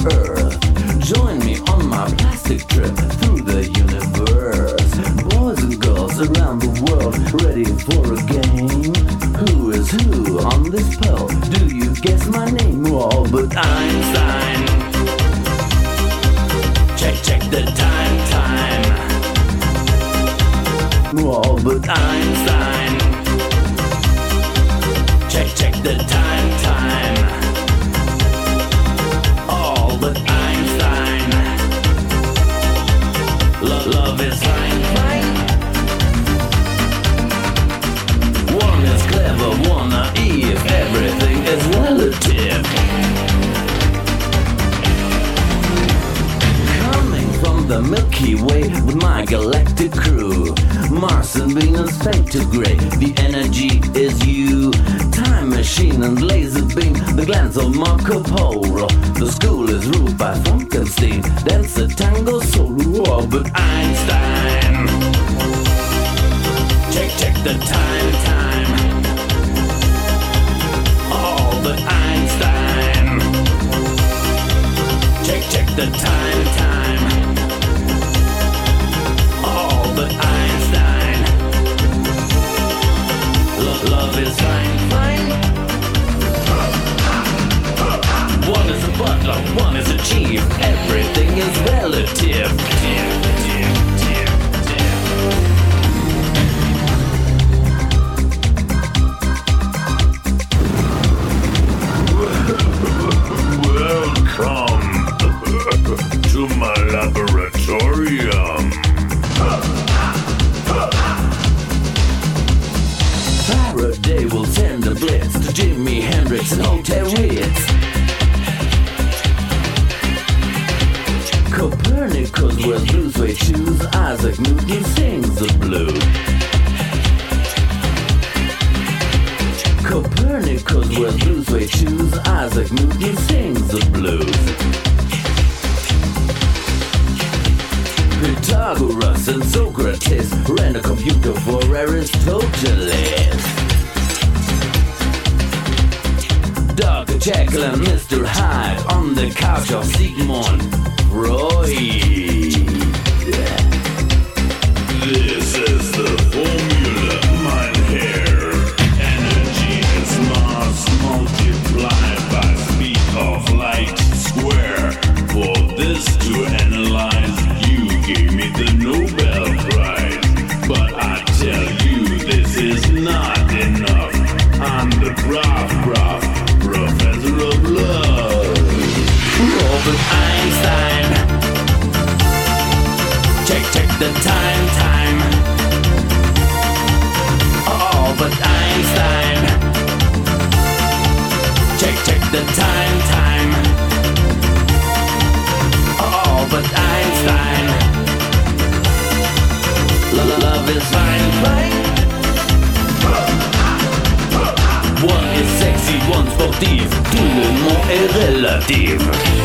Earth. Join me on my plastic trip through the universe. Boys and girls around the world, ready for a game. Who is who on this pearl? Do you guess my name? Albert Einstein. Check the time. Albert Einstein. Check the time. Albert Einstein. Love is fine. One is clever, one naive. Everything is relative. Coming from the Milky Way with my galactic crew. Mars and Venus fade to gray. The energy is you. Time machine and laser beam. The glance of Marco Polo. The school is ruled by Frankenstein. Dance a tango solo. Albert Einstein. Check the time. Albert Einstein. Check the time. Albert Einstein. Love is fine. One is a butler, one is a chief. Everything is relative. Welcome to my laboratorium. Faraday will send a blitz to Jimi Hendrix and Hotel Ritz. Copernicus wears blue suede shoes. Isaac Newton sings the blues. Copernicus wears blue suede shoes. Isaac Newton sings the blues. Pythagoras and Socrates ran a computer for Aristoteles. Dr. Jekyll and Mr. Hyde on the couch of Sigmund Freud. This is the formula, mein Herr. Energy is mass multiplied by speed of light square. For this to analyze, you gave me the Nobel Prize. But I tell you, this is not enough. I'm the prof, professor of love. Albert Einstein. Check the time. Albert Einstein. Check the time. Albert Einstein. Love is fine. One is sexy, one sportif. Tout le monde est relatif.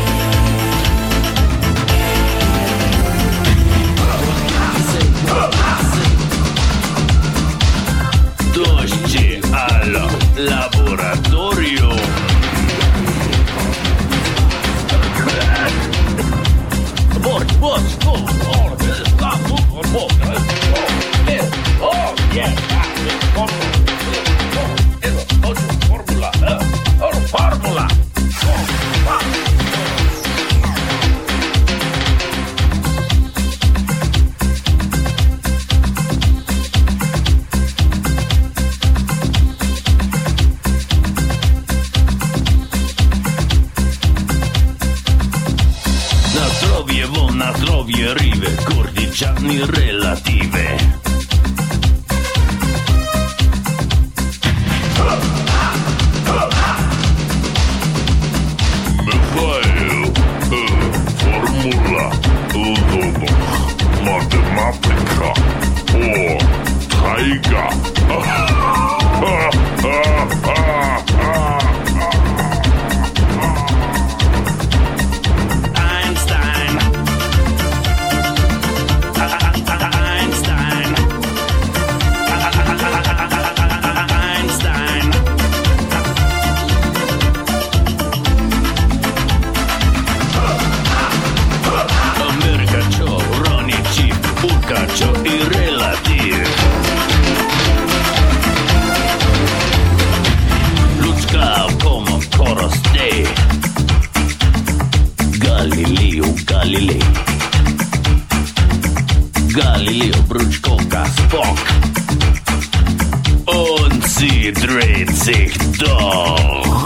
Dođi al laboratorio. Boss, all this stuff, oh, yes, formula. Na zdrowie rive, corniciani relative. Mikhail, formula, matematyka, Tiger. Galilei. Galileo Brutschkoka Spock. Und sie dreht sich doch.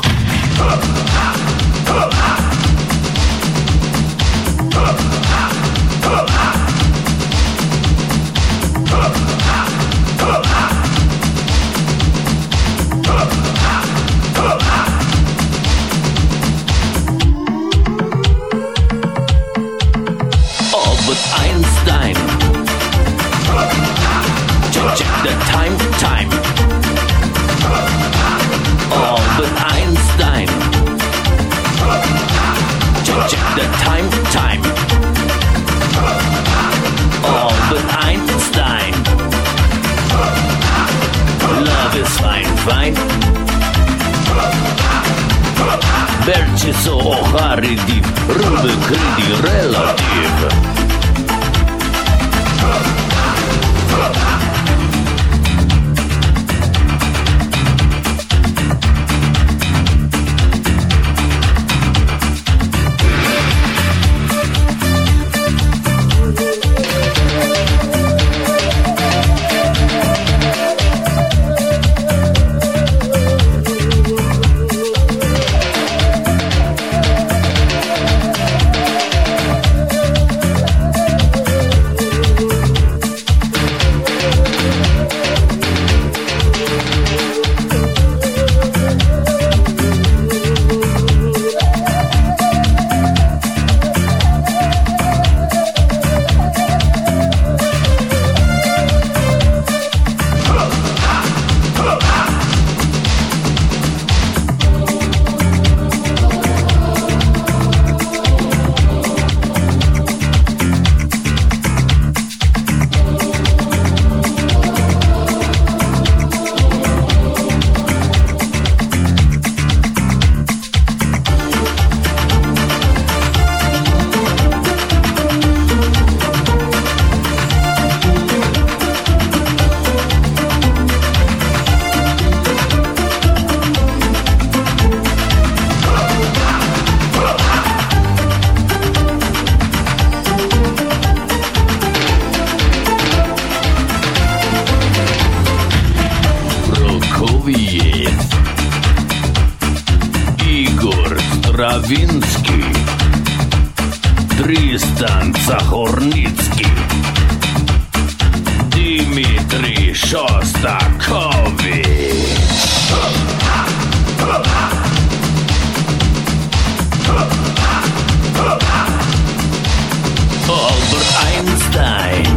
Albert Einstein. Check the time. Albert Einstein. Check the time. Albert Einstein. Love is fine. Berciso Oharidib, Rubik Ridi Relativ. Igor Stravinsky, Tristan Zahornitsky, Dmitri Shostakovich. Albert Einstein.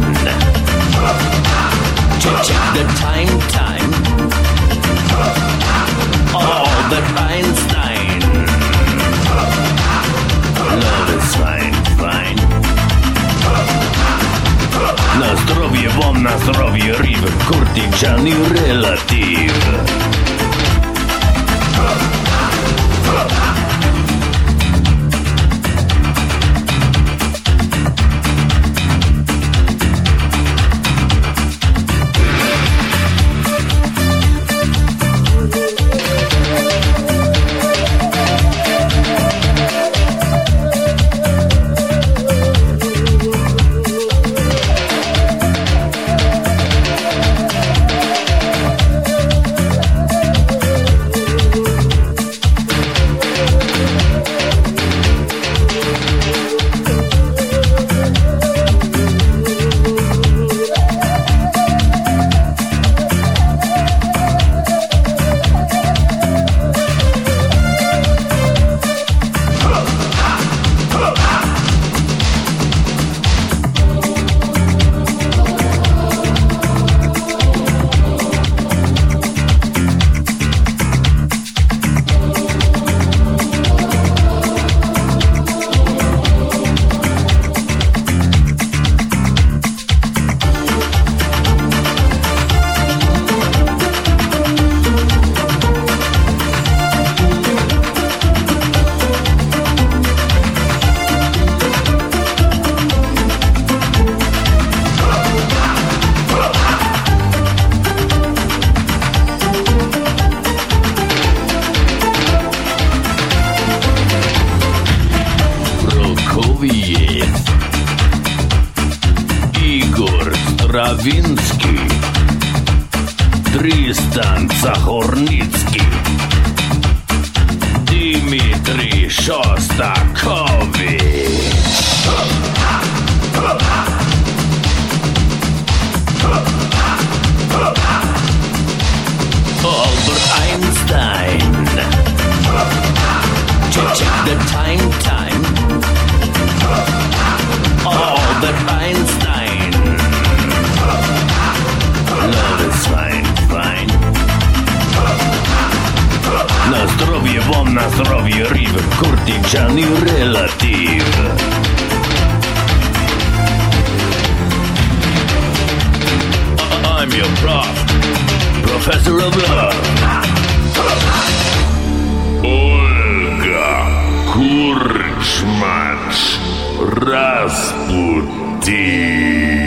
Check the time. Albert Einstein. Love is fine. Na zdrowie wam, na zdrowie River, Kurticzany relativ. Stravinsky, Tristan Zahornicki, Dmitri Shostakovich, Albert Einstein. Check the time. Albert Einstein. Love is fine. Na zdrowie wam, na zdrowie riv, kurtičan i relativ. I'm your prof, professor of love. Olga Kurczmacz Rasputin.